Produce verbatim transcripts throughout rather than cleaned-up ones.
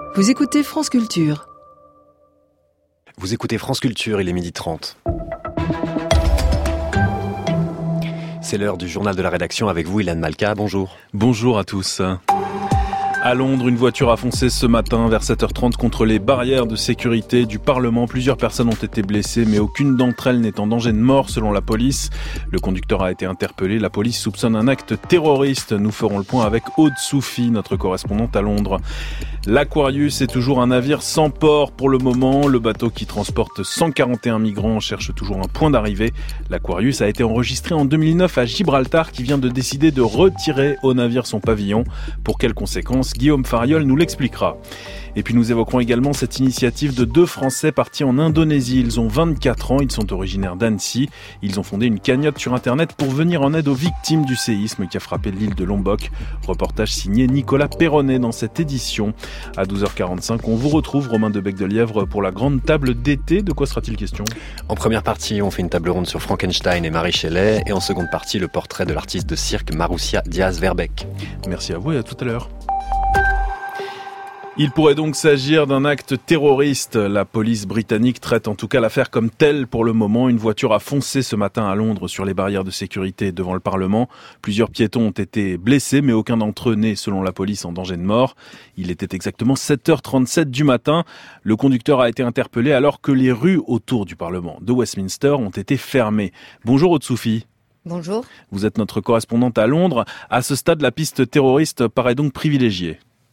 Vous écoutez France Culture. Vous écoutez France Culture, il est midi trente. C'est l'heure du journal de la rédaction avec vous, Ilan Malka. Bonjour. Bonjour à tous. À Londres, une voiture a foncé ce matin vers sept heures trente contre les barrières de sécurité du Parlement. Plusieurs personnes ont été blessées, mais aucune d'entre elles n'est en danger de mort selon la police. Le conducteur a été interpellé. La police soupçonne un acte terroriste. Nous ferons le point avec Aude Soufi, notre correspondante à Londres. L'Aquarius est toujours un navire sans port pour le moment. Le bateau qui transporte cent quarante et un migrants cherche toujours un point d'arrivée. L'Aquarius a été enregistré en deux mille neuf à Gibraltar, qui vient de décider de retirer au navire son pavillon. Pour quelles conséquences ? Guillaume Fariol nous l'expliquera. Et puis nous évoquerons également cette initiative de deux Français partis en Indonésie. Ils ont vingt-quatre ans, ils sont originaires d'Annecy. Ils ont fondé une cagnotte sur Internet pour venir en aide aux victimes du séisme qui a frappé l'île de Lombok. Reportage signé Nicolas Perronnet dans cette édition. À douze heures quarante-cinq, on vous retrouve, Romain de Bec-de-Lièvre, pour la grande table d'été. De quoi sera-t-il question ? En première partie, on fait une table ronde sur Frankenstein et Marie Shelley. Et en seconde partie, le portrait de l'artiste de cirque Marussia Diaz-Verbeek. Merci à vous et à tout à l'heure. Il pourrait donc s'agir d'un acte terroriste. La police britannique traite en tout cas l'affaire comme telle pour le moment. Une voiture a foncé ce matin à Londres sur les barrières de sécurité devant le Parlement. Plusieurs piétons ont été blessés, mais aucun d'entre eux n'est, selon la police, en danger de mort. Il était exactement sept heures trente-sept du matin. Le conducteur a été interpellé alors que les rues autour du Parlement de Westminster ont été fermées. Bonjour Aude Soufi. Bonjour. Vous êtes notre correspondante à Londres. À ce stade, la piste terroriste paraît donc privilégiée.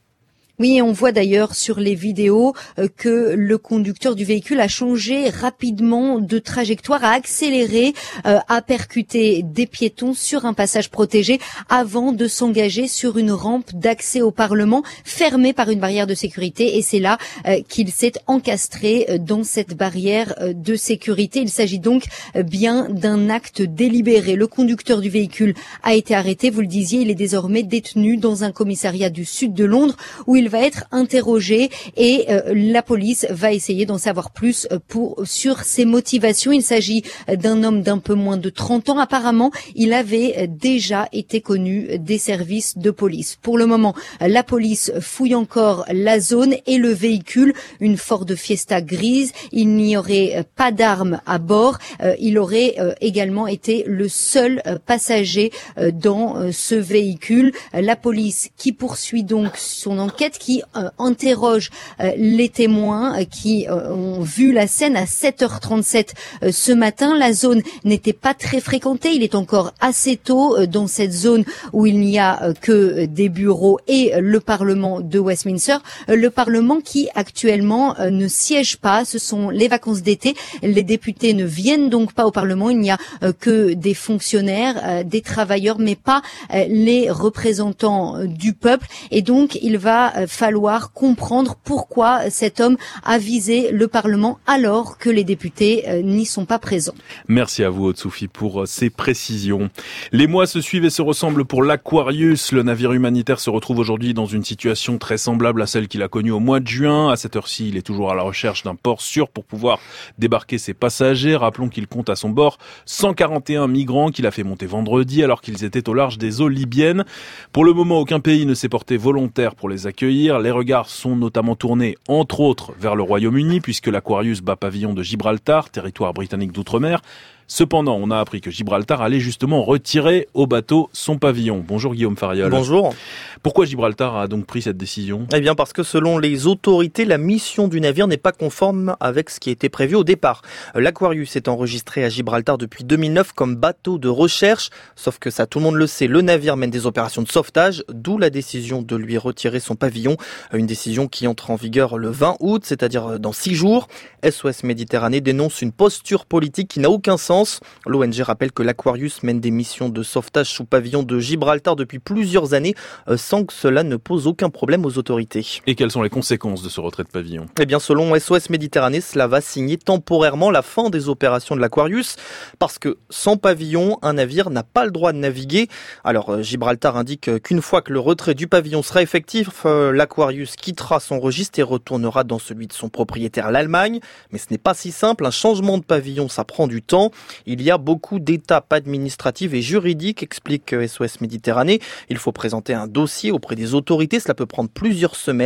Oui, on voit d'ailleurs sur les vidéos que le conducteur du véhicule a changé rapidement de trajectoire, a accéléré, euh, a percuté des piétons sur un passage protégé avant de s'engager sur une rampe d'accès au Parlement fermée par une barrière de sécurité. Et c'est là euh, qu'il s'est encastré dans cette barrière de sécurité. Il s'agit donc bien d'un acte délibéré. Le conducteur du véhicule a été arrêté. Vous le disiez, il est désormais détenu dans un commissariat du sud de Londres où il va être interrogé et euh, la police va essayer d'en savoir plus pour sur ses motivations. Il s'agit d'un homme d'un peu moins de trente ans. Apparemment, il avait déjà été connu des services de police. Pour le moment, la police fouille encore la zone et le véhicule, une Ford Fiesta grise. Il n'y aurait pas d'armes à bord. Euh, il aurait euh, également été le seul euh, passager euh, dans euh, ce véhicule. La police qui poursuit donc son enquête, qui euh, interroge euh, les témoins euh, qui euh, ont vu la scène à sept heures trente-sept euh, ce matin. La zone n'était pas très fréquentée. Il est encore assez tôt euh, dans cette zone où il n'y a euh, que des bureaux et euh, le Parlement de Westminster. Euh, le Parlement qui actuellement euh, ne siège pas. Ce sont les vacances d'été. Les députés ne viennent donc pas au Parlement. Il n'y a euh, que des fonctionnaires, euh, des travailleurs, mais pas euh, les représentants euh, du peuple. Et donc, il va euh, falloir comprendre pourquoi cet homme a visé le Parlement alors que les députés euh, n'y sont pas présents. Merci à vous, Aude Soufi, pour ces précisions. Les mois se suivent et se ressemblent pour l'Aquarius. Le navire humanitaire se retrouve aujourd'hui dans une situation très semblable à celle qu'il a connue au mois de juin. À cette heure-ci, il est toujours à la recherche d'un port sûr pour pouvoir débarquer ses passagers. Rappelons qu'il compte à son bord cent quarante et un migrants qu'il a fait monter vendredi alors qu'ils étaient au large des eaux libyennes. Pour le moment, aucun pays ne s'est porté volontaire pour les accueillir. Les regards sont notamment tournés, entre autres, vers le Royaume-Uni, puisque l'Aquarius bat pavillon de Gibraltar, territoire britannique d'outre-mer. Cependant, on a appris que Gibraltar allait justement retirer au bateau son pavillon. Bonjour Guillaume Fariol. Bonjour. Pourquoi Gibraltar a donc pris cette décision ? Eh bien parce que selon les autorités, la mission du navire n'est pas conforme avec ce qui était prévu au départ. L'Aquarius est enregistré à Gibraltar depuis deux mille neuf comme bateau de recherche, sauf que ça tout le monde le sait, le navire mène des opérations de sauvetage, d'où la décision de lui retirer son pavillon, une décision qui entre en vigueur le vingt août, c'est-à-dire dans six jours. S O S Méditerranée dénonce une posture politique qui n'a aucun sens. L'O N G rappelle que l'Aquarius mène des missions de sauvetage sous pavillon de Gibraltar depuis plusieurs années, euh, sans que cela ne pose aucun problème aux autorités. Et quelles sont les conséquences de ce retrait de pavillon ? Eh bien, selon S O S Méditerranée, cela va signer temporairement la fin des opérations de l'Aquarius, parce que sans pavillon, un navire n'a pas le droit de naviguer. Alors, euh, Gibraltar indique qu'une fois que le retrait du pavillon sera effectif, euh, l'Aquarius quittera son registre et retournera dans celui de son propriétaire, l'Allemagne. Mais ce n'est pas si simple, un changement de pavillon, ça prend du temps. Il y a beaucoup d'étapes administratives et juridiques, explique S O S Méditerranée. Il faut présenter un dossier auprès des autorités, cela peut prendre plusieurs semaines.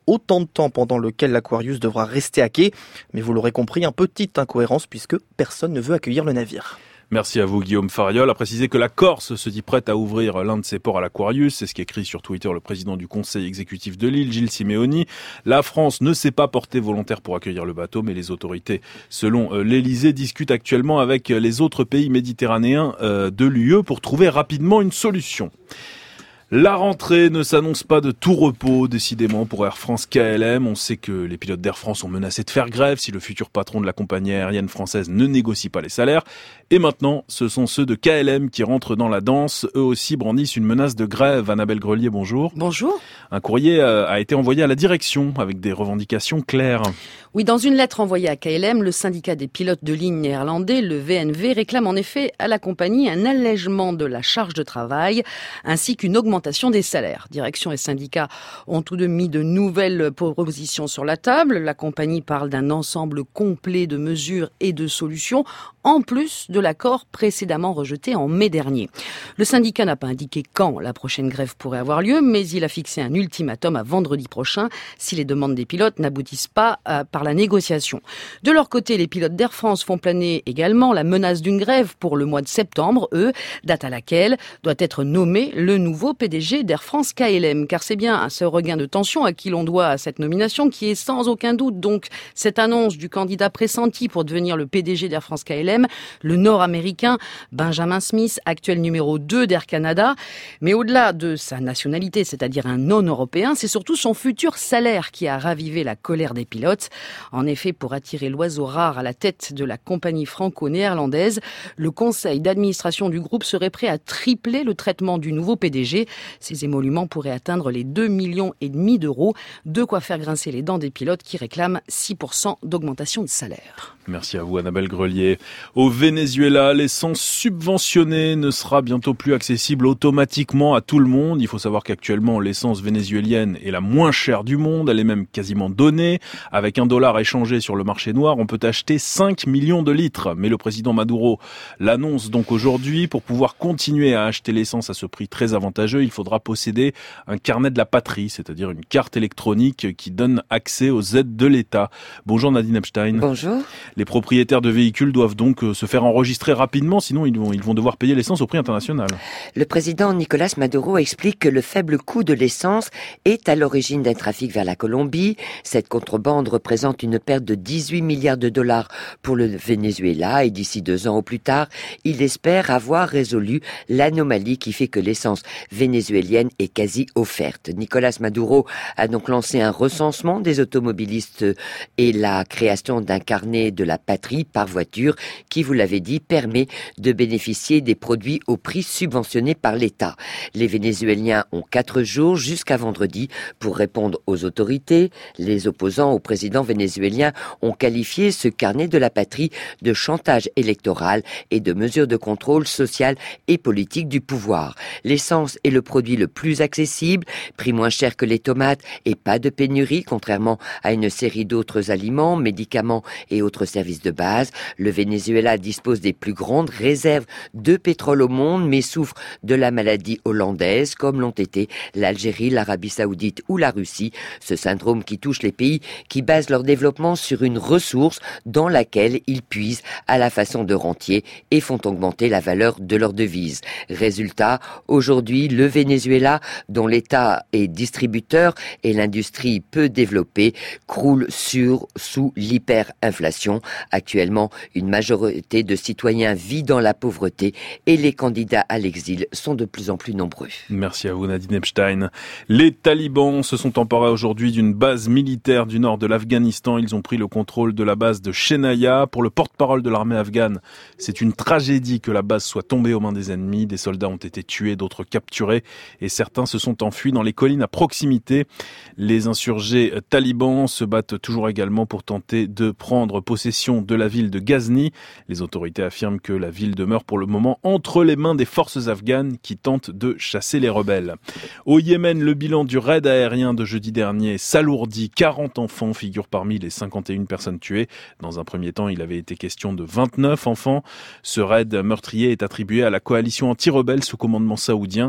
autant de temps pendant lequel l'Aquarius devra rester à quai. Mais vous l'aurez compris, un petite incohérence puisque personne ne veut accueillir le navire. Merci à vous Guillaume Fariol. A précisé que la Corse se dit prête à ouvrir l'un de ses ports à l'Aquarius. C'est ce qu'écrit sur Twitter le président du conseil exécutif de l'île, Gilles Simeoni. La France ne s'est pas portée volontaire pour accueillir le bateau, mais les autorités, selon l'Élysée, discutent actuellement avec les autres pays méditerranéens de l'U E pour trouver rapidement une solution. La rentrée ne s'annonce pas de tout repos, décidément, pour Air France K L M. On sait que les pilotes d'Air France ont menacé de faire grève si le futur patron de la compagnie aérienne française ne négocie pas les salaires. Et maintenant, ce sont ceux de K L M qui rentrent dans la danse. Eux aussi brandissent une menace de grève. Annabelle Grelier, bonjour. Bonjour. Un courrier a été envoyé à la direction avec des revendications claires. Oui, dans une lettre envoyée à K L M, le syndicat des pilotes de ligne néerlandais, le V N V, réclame en effet à la compagnie un allègement de la charge de travail ainsi qu'une augmentation des salaires. Direction et syndicats ont tous deux mis de nouvelles propositions sur la table. La compagnie parle d'un ensemble complet de mesures et de solutions, en plus de l'accord précédemment rejeté en mai dernier. Le syndicat n'a pas indiqué quand la prochaine grève pourrait avoir lieu, mais il a fixé un ultimatum à vendredi prochain si les demandes des pilotes n'aboutissent pas euh, par la négociation. De leur côté, les pilotes d'Air France font planer également la menace d'une grève pour le mois de septembre, eux, date à laquelle doit être nommé le nouveau P D G d'Air France K L M, car c'est bien à ce regain de tension à qui l'on doit cette nomination qui est sans aucun doute donc cette annonce du candidat pressenti pour devenir le P D G d'Air France K L M, le nord-américain Benjamin Smith, actuel numéro deux d'Air Canada. Mais au-delà de sa nationalité, c'est-à-dire un non-européen, c'est surtout son futur salaire qui a ravivé la colère des pilotes. En effet, pour attirer l'oiseau rare à la tête de la compagnie franco-néerlandaise, le conseil d'administration du groupe serait prêt à tripler le traitement du nouveau P D G. Ces émoluments pourraient atteindre les deux millions et demi d'euros, de quoi faire grincer les dents des pilotes qui réclament six pour cent d'augmentation de salaire. Merci à vous Annabelle Grelier. Au Venezuela, l'essence subventionnée ne sera bientôt plus accessible automatiquement à tout le monde. Il faut savoir qu'actuellement l'essence vénézuélienne est la moins chère du monde, elle est même quasiment donnée. Avec un dollar échangé sur le marché noir, on peut acheter cinq millions de litres. Mais le président Maduro l'annonce donc aujourd'hui. Pour pouvoir continuer à acheter l'essence à ce prix très avantageux, il faudra posséder un carnet de la patrie, c'est-à-dire une carte électronique qui donne accès aux aides de l'État. Bonjour Nadine Epstein. Bonjour. Les propriétaires de véhicules doivent donc se faire enregistrer rapidement, sinon ils vont, ils vont devoir payer l'essence au prix international. Le président Nicolas Maduro explique que le faible coût de l'essence est à l'origine d'un trafic vers la Colombie. Cette contrebande représente une perte de dix-huit milliards de dollars pour le Venezuela et d'ici deux ans au plus tard, il espère avoir résolu l'anomalie qui fait que l'essence vénézuélienne est quasi offerte. Nicolas Maduro a donc lancé un recensement des automobilistes et la création d'un carnet de la patrie par voiture qui, vous l'avez dit, permet de bénéficier des produits au prix subventionné par l'État. Les Vénézuéliens ont quatre jours jusqu'à vendredi pour répondre aux autorités. Les opposants au président vénézuélien ont qualifié ce carnet de la patrie de chantage électoral et de mesure de contrôle social et politique du pouvoir. L'essence est le produit le plus accessible, prix moins cher que les tomates et pas de pénurie, contrairement à une série d'autres aliments, médicaments et autres services de base. Le Venezuela dispose des plus grandes réserves de pétrole au monde, mais souffre de la maladie hollandaise, comme l'ont été l'Algérie, l'Arabie Saoudite ou la Russie. Ce syndrome qui touche les pays qui basent leur développement sur une ressource dans laquelle ils puisent à la façon de rentiers et font augmenter la valeur de leur devise. Résultat, aujourd'hui, le Venezuela, dont l'État est distributeur et l'industrie peu développée, croule sur, sous l'hyperinflation. Actuellement, une majorité de citoyens vit dans la pauvreté et les candidats à l'exil sont de plus en plus nombreux. Merci à vous Nadine Epstein. Les talibans se sont emparés aujourd'hui d'une base militaire du nord de l'Afghanistan. Ils ont pris le contrôle de la base de Shenaya. Pour le porte-parole de l'armée afghane, c'est une tragédie que la base soit tombée aux mains des ennemis. Des soldats ont été tués, d'autres capturés et certains se sont enfuis dans les collines à proximité. Les insurgés talibans se battent toujours également pour tenter de prendre possession de la ville de Ghazni. Les autorités affirment que la ville demeure pour le moment entre les mains des forces afghanes qui tentent de chasser les rebelles. Au Yémen, le bilan du raid aérien de jeudi dernier s'alourdit. quarante enfants figurent parmi les cinquante et une personnes tuées. Dans un premier temps, il avait été question de vingt-neuf enfants. Ce raid meurtrier est attribué à la coalition anti-rebelle sous commandement saoudien. Elle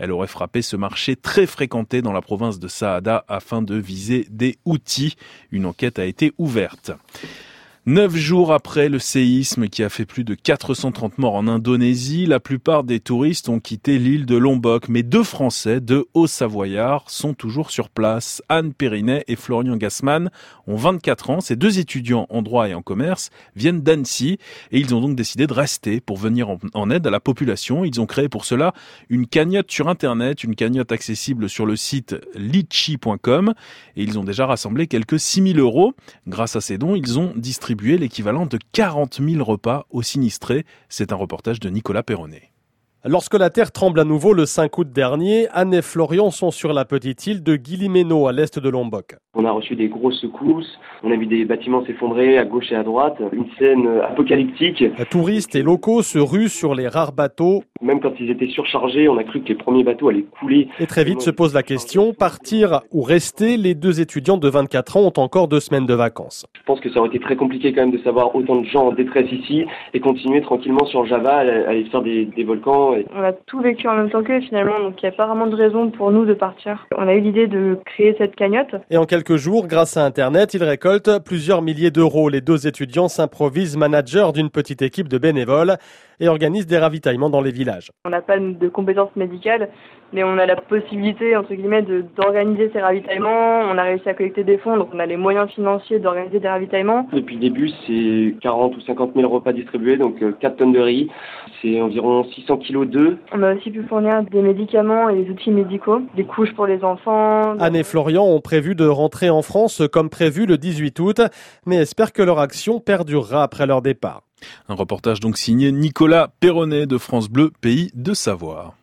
Elle aurait frappé ce marché très fréquenté dans la province de Saada afin de viser des Houthis. Une enquête a été ouverte. Neuf jours après le séisme qui a fait plus de quatre cent trente morts en Indonésie, la plupart des touristes ont quitté l'île de Lombok. Mais deux Français, deux Hauts-Savoyards, sont toujours sur place. Anne Périnet et Florian Gassman ont vingt-quatre ans. Ces deux étudiants en droit et en commerce viennent d'Annecy et ils ont donc décidé de rester pour venir en aide à la population. Ils ont créé pour cela une cagnotte sur Internet, une cagnotte accessible sur le site litchi point com et ils ont déjà rassemblé quelques six mille euros. Grâce à ces dons, ils ont distribué l'équivalent de quarante mille repas aux sinistrés. C'est un reportage de Nicolas Perronnet. Lorsque la terre tremble à nouveau le cinq août dernier, Anne et Florian sont sur la petite île de Guillimeno à l'est de Lombok. On a reçu des grosses secousses, on a vu des bâtiments s'effondrer à gauche et à droite, une scène apocalyptique. Les touristes et locaux se ruent sur les rares bateaux. Même quand ils étaient surchargés, on a cru que les premiers bateaux allaient couler. Et très vite se pose la question, partir ou rester? Les deux étudiants de vingt-quatre ans ont encore deux semaines de vacances. Je pense que ça aurait été très compliqué quand même de savoir autant de gens en détresse ici et continuer tranquillement sur Java, aller faire des, des volcans. On a tout vécu en même temps qu'eux finalement, donc il n'y a pas vraiment de raison pour nous de partir. On a eu l'idée de créer cette cagnotte. Et en quelques jours, grâce à Internet, ils récoltent plusieurs milliers d'euros. Les deux étudiants s'improvisent managers d'une petite équipe de bénévoles et organisent des ravitaillements dans les villages. On n'a pas de compétences médicales, mais on a la possibilité, entre guillemets, de, d'organiser ces ravitaillements. On a réussi à collecter des fonds, donc on a les moyens financiers d'organiser des ravitaillements. Depuis le début, c'est quarante ou cinquante mille repas distribués, donc quatre tonnes de riz. C'est environ six cents kilos d'œufs. On a aussi pu fournir des médicaments et des outils médicaux, des couches pour les enfants. Anne et Florian ont prévu de rentrer en France comme prévu le dix-huit août, mais espèrent que leur action perdurera après leur départ. Un reportage donc signé Nicolas Perronnet de France Bleu, Pays de Savoie.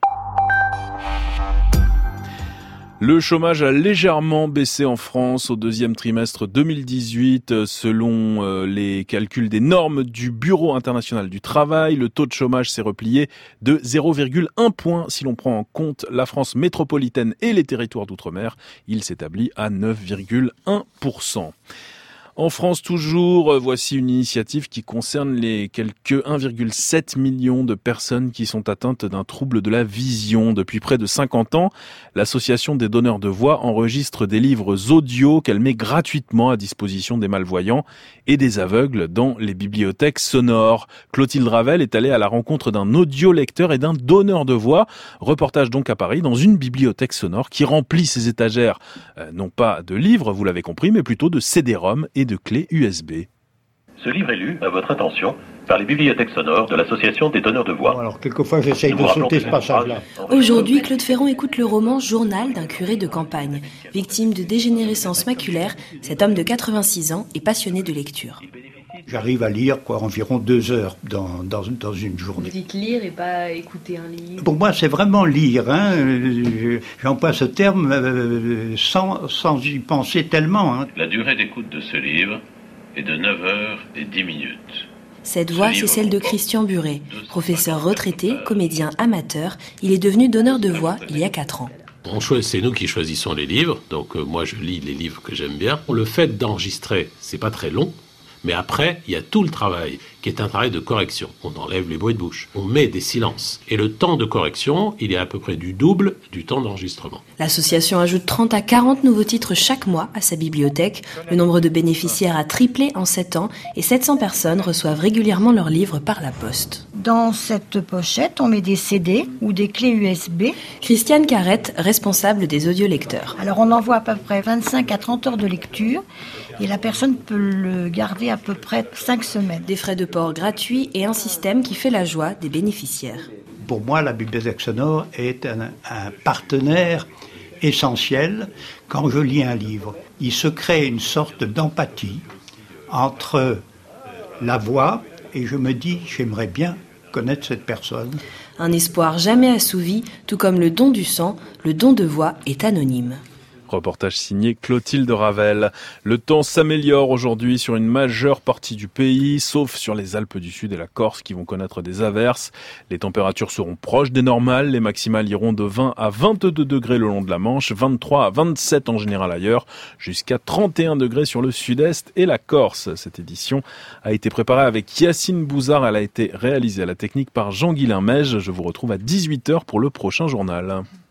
Le chômage a légèrement baissé en France au deuxième trimestre deux mille dix-huit. Selon les calculs des normes du Bureau international du travail, le taux de chômage s'est replié de zéro virgule un point si l'on prend en compte la France métropolitaine et les territoires d'outre-mer. Il s'établit à neuf virgule un pour cent. En France toujours, voici une initiative qui concerne les quelques un virgule sept million de personnes qui sont atteintes d'un trouble de la vision. Depuis près de cinquante ans, l'association des donneurs de voix enregistre des livres audio qu'elle met gratuitement à disposition des malvoyants et des aveugles dans les bibliothèques sonores. Clotilde Ravel est allée à la rencontre d'un audiolecteur et d'un donneur de voix. Reportage donc à Paris dans une bibliothèque sonore qui remplit ses étagères, euh, non pas de livres, vous l'avez compris, mais plutôt de C D-ROM et de clés U S B. Ce livre est lu à votre attention par les bibliothèques sonores de l'Association des donneurs de voix. Alors, quelquefois, j'essaye de sauter ce passage-là. Aujourd'hui, Claude Ferrand écoute le roman Journal d'un curé de campagne. Victime de dégénérescence maculaire, cet homme de quatre-vingt-six ans est passionné de lecture. J'arrive à lire quoi, environ deux heures dans, dans, dans une journée. Vous dites lire et pas écouter un livre? Pour moi, c'est vraiment lire. Hein. J'emploie ce terme euh, sans, sans y penser tellement. Hein. La durée d'écoute de ce livre est de neuf heures et dix minutes. Cette voix, c'est celle de Christian Buret. Professeur retraité, comédien amateur, il est devenu donneur de voix il y a quatre ans. On choisit, c'est nous qui choisissons les livres, donc euh, moi je lis les livres que j'aime bien. Le fait d'enregistrer, c'est pas très long. Mais après, il y a tout le travail, qui est un travail de correction. On enlève les bruits de bouche, on met des silences. Et le temps de correction, il est à peu près du double du temps d'enregistrement. L'association ajoute trente à quarante nouveaux titres chaque mois à sa bibliothèque. Le nombre de bénéficiaires a triplé en sept ans et sept cents personnes reçoivent régulièrement leurs livres par la poste. Dans cette pochette, on met des C D ou des clés U S B. Christiane Carrette, responsable des audiolecteurs. Alors on envoie à peu près vingt-cinq à trente heures de lecture et la personne peut le garder à peu près cinq semaines. Des frais de port gratuits et un système qui fait la joie des bénéficiaires. Pour moi, la bibliothèque sonore est un, un partenaire essentiel quand je lis un livre. Il se crée une sorte d'empathie entre la voix et je me dis, j'aimerais bien connaître cette personne. Un espoir jamais assouvi, tout comme le don du sang, le don de voix est anonyme. Reportage signé Clotilde Ravel. Le temps s'améliore aujourd'hui sur une majeure partie du pays, sauf sur les Alpes du Sud et la Corse qui vont connaître des averses. Les températures seront proches des normales. Les maximales iront de vingt à vingt-deux degrés le long de la Manche, vingt-trois à vingt-sept en général ailleurs, jusqu'à trente et un degrés sur le sud-est et la Corse. Cette édition a été préparée avec Yacine Bouzard. Elle a été réalisée à la technique par Jean-Guilain Meige. Je vous retrouve à dix-huit heures pour le prochain journal.